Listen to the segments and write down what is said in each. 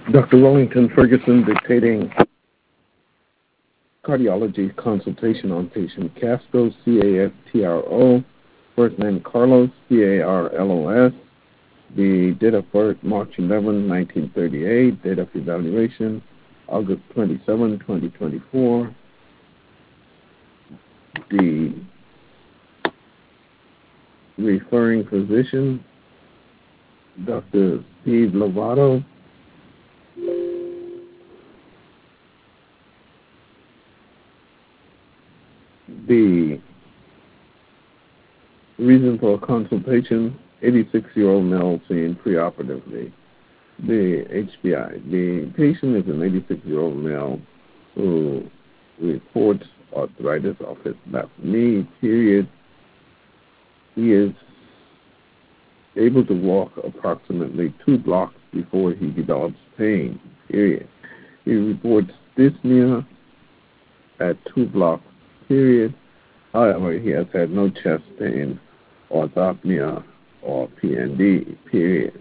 Dr. Wellington Ferguson dictating cardiology consultation on patient Castro, Castro, first name Carlos, Carlos. The date of birth, March 11, 1938. Date of evaluation, August 27, 2024. The referring physician, Dr. Steve Lovato. The reason for consultation, 86-year-old male seen preoperatively. The HPI. The patient is an 86-year-old male who reports arthritis of his left knee, period. He is able to walk approximately 2 blocks before he develops pain, period. He reports dyspnea at 2 blocks, period. However, he has had no chest pain, orthopnea, or PND, period.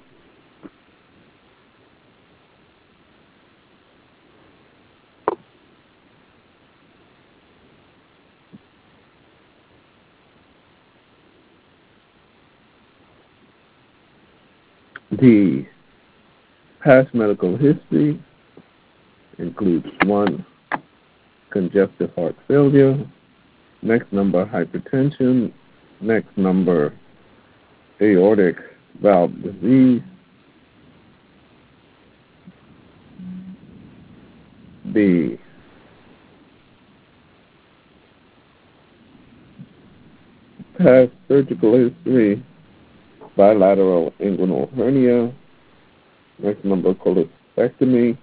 The past medical history includes 1, congestive heart failure, next number, hypertension, next number, aortic valve disease, the past surgical history, bilateral inguinal hernia, next number, cholecystectomy,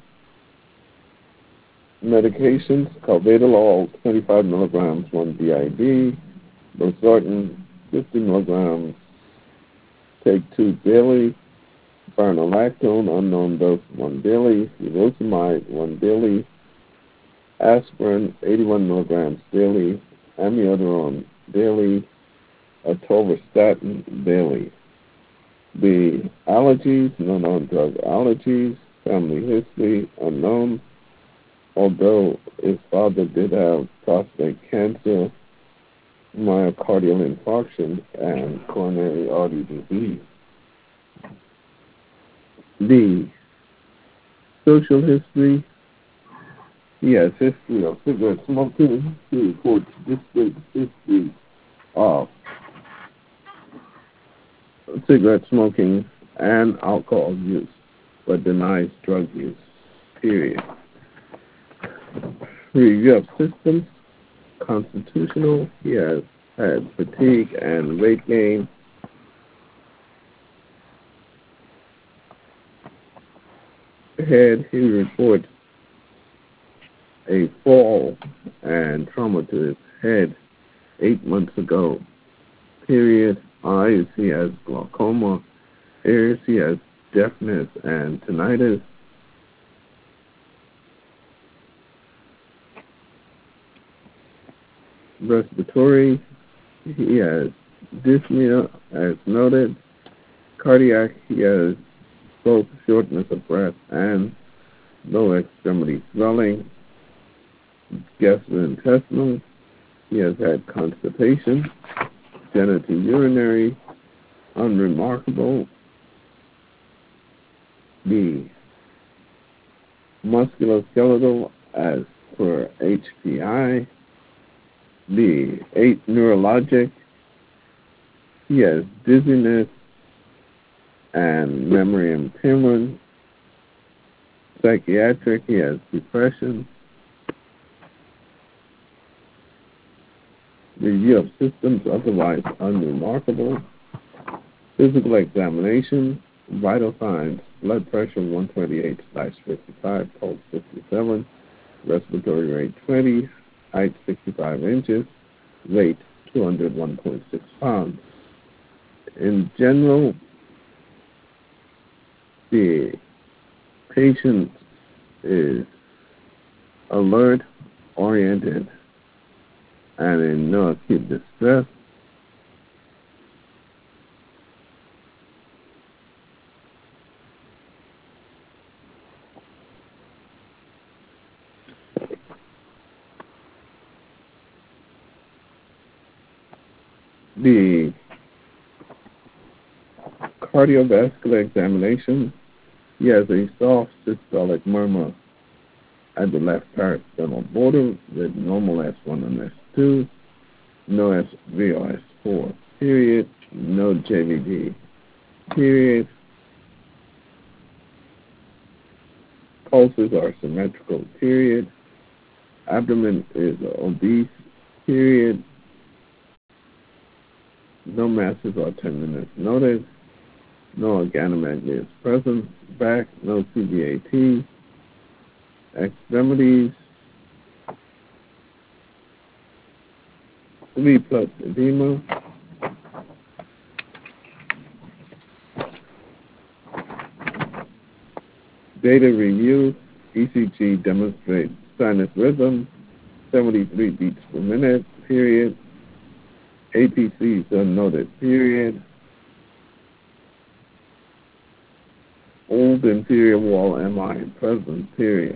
medications, carvedilol, 25 milligrams, 1 BID, losartan, 50 milligrams, take 2 daily, spironolactone, unknown dose, 1 daily, furosemide, 1 daily, aspirin, 81 milligrams daily, amiodarone daily, atorvastatin daily. The allergies, non-drug allergies, family history, unknown, although his father did have prostate cancer, myocardial infarction, and coronary artery disease. The social history, he has history of cigarette smoking. He reports distinct history of cigarette smoking and alcohol use, but denies drug use, period. Review of systems, constitutional, he has had fatigue and weight gain. Head, he reports a fall and trauma to his head 8 months ago, period. Eyes, he has glaucoma. Ears, he has deafness and tinnitus. Respiratory, he has dyspnea, as noted. Cardiac, he has both shortness of breath and lower extremity swelling. Gastrointestinal, he has had constipation. Genitourinary, unremarkable. The musculoskeletal, as per HPI. The 8 neurologic, he has dizziness and memory impairment. Psychiatric, he has depression. Review of systems, otherwise unremarkable. Physical examination, vital signs, blood pressure 128/55, pulse 57, respiratory rate 20, height 65 inches, weight 201.6 pounds. In general, the patient is alert, oriented, and in no acute distress. The cardiovascular examination, he has a soft systolic murmur at the left parasternal border with normal S1 and S2, no SV or S4, period, no JVD, period. Pulses are symmetrical, period. Abdomen is obese, period. No masses or tenderness noted. No organomegaly is present. Back, no CVAT. Extremities, 3+ edema. Data review, ECG demonstrates sinus rhythm, 73 beats per minute, period. APCs are noted, period. Old inferior wall MI present, period.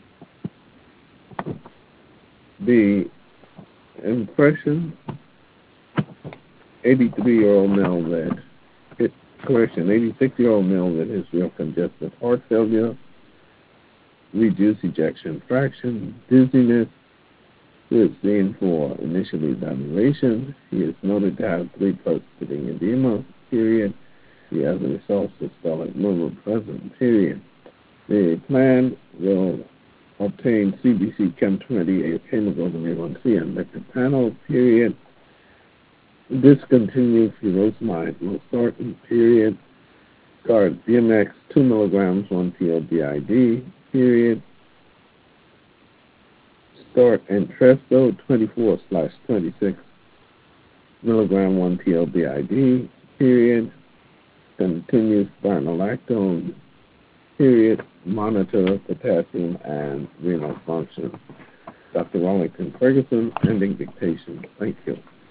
The impression, 86-year-old male with history of congestive heart failure, reduced ejection fraction, dizziness, who is seen for initial evaluation. He is noted to have 3+ sitting edema, period. He has a soft systolic murmur present, period. The plan will obtain CBC Chem 28, hemoglobin A1C, and lipid panel, period. Discontinue furosemide losartan, period. Start BMX 2 milligrams 1 PL BID, period. Start Entresto 24/26 milligram 1 PL BID, period. Continue spironolactone, period. Monitor potassium and renal function. Dr. Wellington Ferguson, ending dictation. Thank you.